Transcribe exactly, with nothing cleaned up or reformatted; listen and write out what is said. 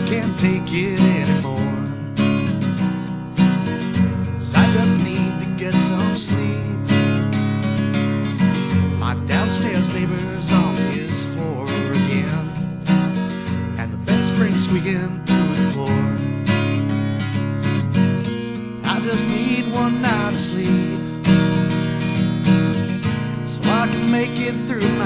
can't take it anymore. So I just need to get some sleep. My downstairs neighbor's on his floor again, and the bed springs squeaking through the floor. I just need one night of sleep, so I can make it through